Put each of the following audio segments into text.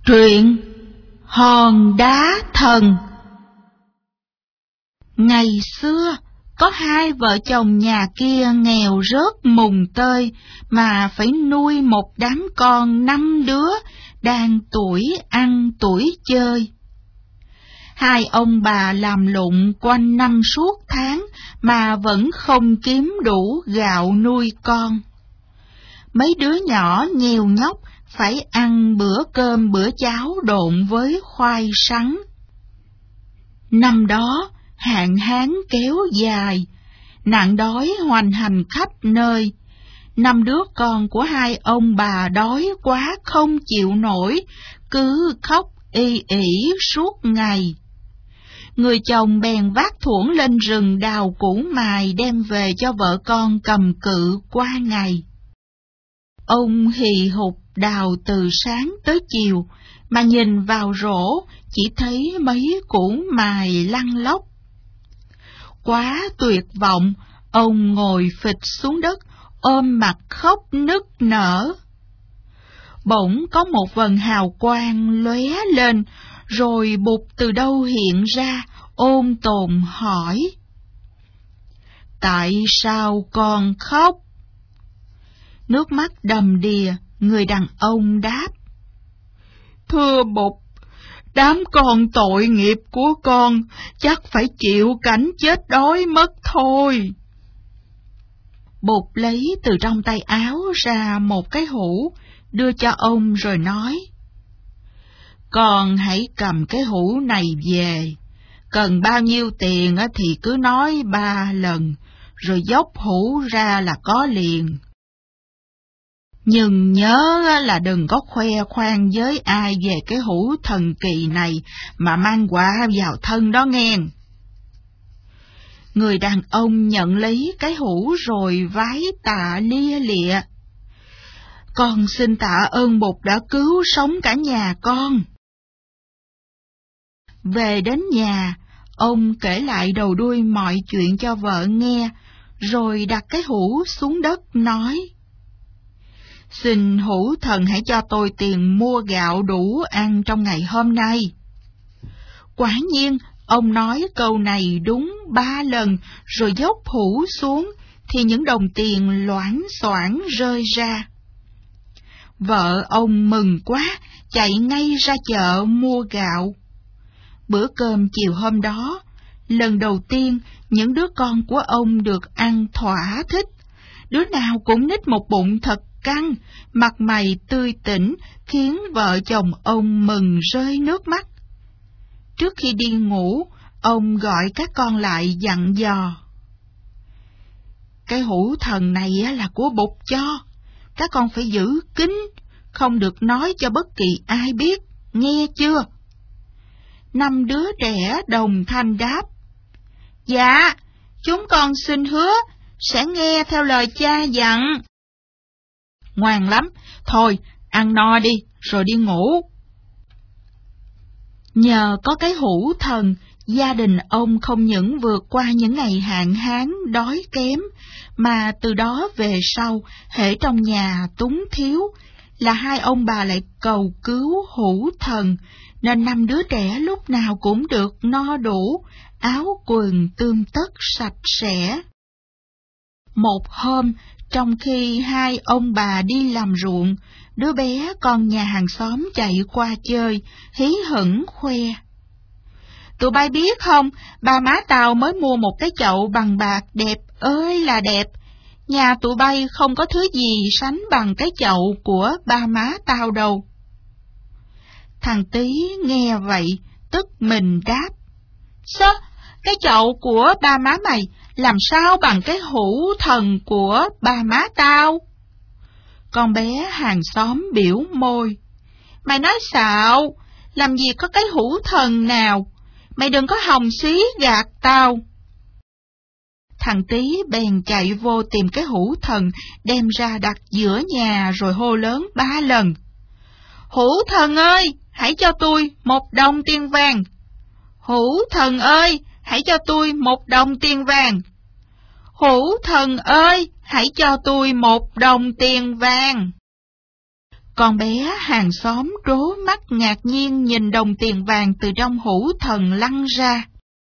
Truyện Hòn Đá Thần. Ngày xưa, có hai vợ chồng nhà kia nghèo rớt mùng tơi mà phải nuôi một đám con 5 đứa đang tuổi ăn tuổi chơi. Hai ông bà làm lụng quanh năm suốt tháng mà vẫn không kiếm đủ gạo nuôi con. Mấy đứa nhỏ nheo nhóc phải ăn bữa cơm bữa cháo độn với khoai sắn. Năm đó, hạn hán kéo dài, nạn đói hoành hành khắp nơi. 5 đứa con của hai ông bà đói quá không chịu nổi, cứ khóc ì ỉ suốt ngày. Người chồng bèn vác thuổng lên rừng đào củ mài đem về cho vợ con cầm cự qua ngày. Ông hì hục đào từ sáng tới chiều, mà nhìn vào rổ chỉ thấy mấy củ mài lăn lóc. Quá tuyệt vọng, ông ngồi phịch xuống đất, ôm mặt khóc nức nở. Bỗng có một vầng hào quang lóe lên, rồi Bụt từ đâu hiện ra, ôn tồn hỏi: "Tại sao con khóc?" Nước mắt đầm đìa, người đàn ông đáp: "Thưa Bụt, đám con tội nghiệp của con chắc phải chịu cảnh chết đói mất thôi." Bụt lấy từ trong tay áo ra một cái hũ, đưa cho ông rồi nói: "Con hãy cầm cái hũ này về, cần bao nhiêu tiền thì cứ nói 3 lần, rồi dốc hũ ra là có liền. Nhưng nhớ là đừng có khoe khoang với ai về cái hũ thần kỳ này mà mang quả vào thân đó nghe." Người đàn ông nhận lấy cái hũ rồi vái tạ lia lịa: "Con xin tạ ơn Bụt đã cứu sống cả nhà con." Về đến nhà, ông kể lại đầu đuôi mọi chuyện cho vợ nghe, rồi đặt cái hũ xuống đất nói: "Xin hũ thần hãy cho tôi tiền mua gạo đủ ăn trong ngày hôm nay." Quả nhiên, ông nói câu này đúng 3 lần, rồi dốc hũ xuống, thì những đồng tiền loảng xoảng rơi ra. Vợ ông mừng quá, chạy ngay ra chợ mua gạo. Bữa cơm chiều hôm đó, lần đầu tiên những đứa con của ông được ăn thỏa thích. Đứa nào cũng nít một bụng thật căng, mặt mày tươi tỉnh, khiến vợ chồng ông mừng rơi nước mắt. Trước khi đi ngủ, ông gọi các con lại dặn dò: "Cái hũ thần này là của Bụt cho, các con phải giữ kín, không được nói cho bất kỳ ai biết, nghe chưa?" 5 đứa trẻ đồng thanh đáp: "Dạ, chúng con xin hứa sẽ nghe theo lời cha dặn." "Ngoan lắm, thôi ăn no đi rồi đi ngủ." Nhờ có cái hũ thần, gia đình ông không những vượt qua những ngày hạn hán đói kém, mà từ đó về sau, hễ trong nhà túng thiếu là hai ông bà lại cầu cứu hũ thần, nên 5 đứa trẻ lúc nào cũng được no đủ, áo quần tươm tất sạch sẽ. Một hôm, trong khi hai ông bà đi làm ruộng, đứa bé con nhà hàng xóm chạy qua chơi, hí hửng khoe: "Tụi bay biết không, ba má tao mới mua một cái chậu bằng bạc đẹp ơi là đẹp. Nhà tụi bay không có thứ gì sánh bằng cái chậu của ba má tao đâu." Thằng Tí nghe vậy, tức mình đáp: "Sao, cái chậu của ba má mày làm sao bằng cái hũ thần của ba má tao?" Con bé hàng xóm biểu môi: "Mày nói xạo, làm gì có cái hũ thần nào, mày đừng có hòng xí gạt tao." Thằng Tí bèn chạy vô tìm cái hũ thần, đem ra đặt giữa nhà rồi hô lớn 3 lần: "Hũ thần ơi, hãy cho tôi 1 đồng tiền vàng! Hũ thần ơi, hãy cho tôi 1 đồng tiền vàng! Hũ thần ơi, hãy cho tôi 1 đồng tiền vàng!" Con bé hàng xóm trố mắt ngạc nhiên nhìn đồng tiền vàng từ trong hũ thần lăn ra.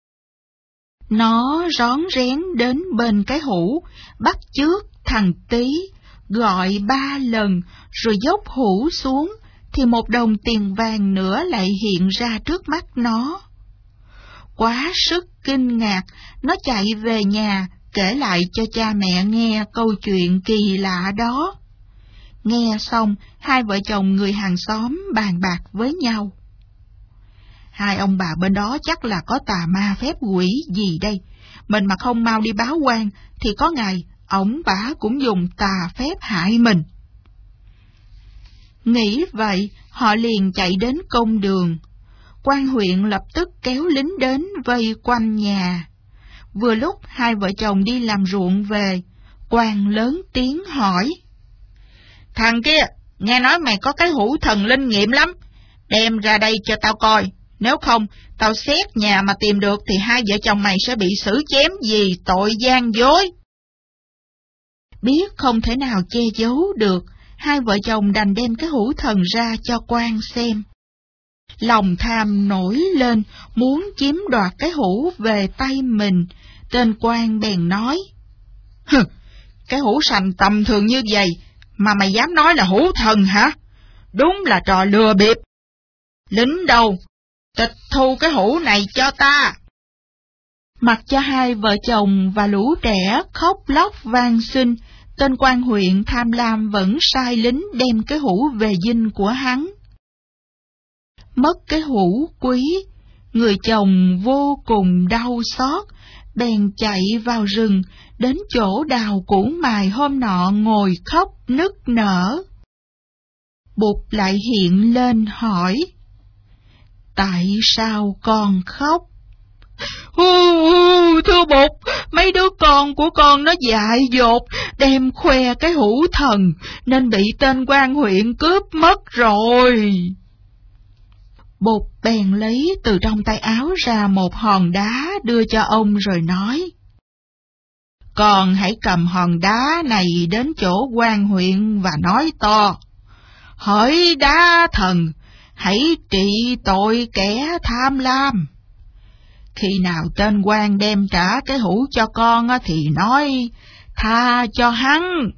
Nó rón rén đến bên cái hũ, bắt chước thằng Tí, gọi 3 lần, rồi dốc hũ xuống, thì một đồng tiền vàng nữa lại hiện ra trước mắt nó. Quá sức kinh ngạc, nó chạy về nhà, kể lại cho cha mẹ nghe câu chuyện kỳ lạ đó. Nghe xong, hai vợ chồng người hàng xóm bàn bạc với nhau. Hai ông bà bên đó chắc là có tà ma phép quỷ gì đây. Mình mà không mau đi báo quan, thì có ngày ổng bả cũng dùng tà phép hại mình. Nghĩ vậy, họ liền chạy đến công đường. Quan huyện lập tức kéo lính đến vây quanh nhà. Vừa lúc hai vợ chồng đi làm ruộng về, quan lớn tiếng hỏi. Thằng kia, nghe nói mày có cái hũ thần linh nghiệm lắm, đem ra đây cho tao coi, nếu không, tao xét nhà mà tìm được thì hai vợ chồng mày sẽ bị xử chém vì tội gian dối. Biết không thể nào che giấu được, hai vợ chồng đành đem cái hũ thần ra cho quan xem. Lòng tham nổi lên, muốn chiếm đoạt cái hũ về tay mình, tên quan bèn nói. Cái hũ sành tầm thường như vậy, mà mày dám nói là hũ thần hả? Đúng là trò lừa bịp. Lính đâu? Tịch thu cái hũ này cho ta. Mặc cho hai vợ chồng và lũ trẻ khóc lóc van xin, tên quan huyện tham lam vẫn sai lính đem cái hũ về dinh của hắn. Mất cái hũ quý, người chồng vô cùng đau xót, bèn chạy vào rừng, đến chỗ đào củ mài hôm nọ ngồi khóc nức nở. Bụt lại hiện lên hỏi, tại sao con khóc? Thưa Bụt, mấy đứa con của con nó dại dột, đem khoe cái hũ thần, nên bị tên quan huyện cướp mất rồi. Bụt bèn lấy từ trong tay áo ra một hòn đá đưa cho ông rồi nói. Con hãy cầm hòn đá này đến chỗ quan huyện và nói to. Hỡi đá thần, hãy trị tội kẻ tham lam. Khi nào tên quan đem trả cái hũ cho con thì nói, tha cho hắn.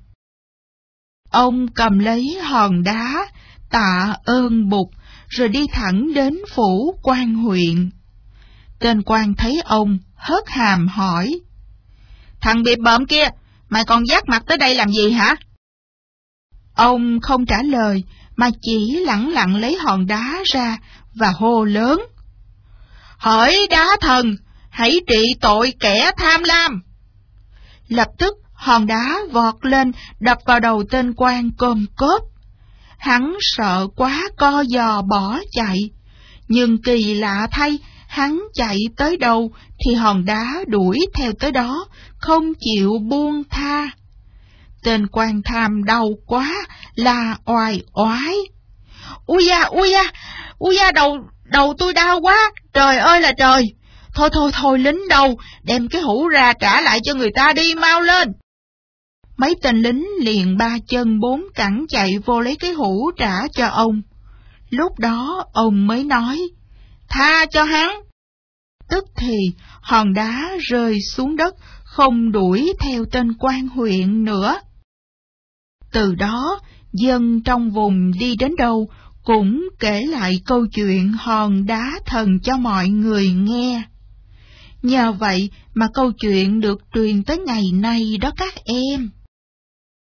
Ông cầm lấy hòn đá, tạ ơn Bụt, rồi đi thẳng đến phủ quan huyện. Tên quan thấy ông, hớt hàm hỏi. Thằng bịp bợm kia, mày còn dắt mặt tới đây làm gì hả? Ông không trả lời, mà chỉ lẳng lặng lấy hòn đá ra và hô lớn. Hỡi đá thần, hãy trị tội kẻ tham lam. Lập tức hòn đá vọt lên, đập vào đầu tên quan côm cốp. Hắn sợ quá co giò bỏ chạy, nhưng kỳ lạ thay, hắn chạy tới đâu thì hòn đá đuổi theo tới đó, không chịu buông tha. Tên quan tham đau quá, la oai oái. Ui da, đầu tôi đau quá, trời ơi là trời. Thôi, lính đâu, đem cái hũ ra trả lại cho người ta đi, mau lên. Mấy tên lính liền 3 chân 4 cẳng chạy vô lấy cái hũ trả cho ông. Lúc đó ông mới nói, tha cho hắn. Tức thì hòn đá rơi xuống đất, không đuổi theo tên quan huyện nữa. Từ đó, dân trong vùng đi đến đâu cũng kể lại câu chuyện hòn đá thần cho mọi người nghe. Nhờ vậy mà câu chuyện được truyền tới ngày nay đó các em.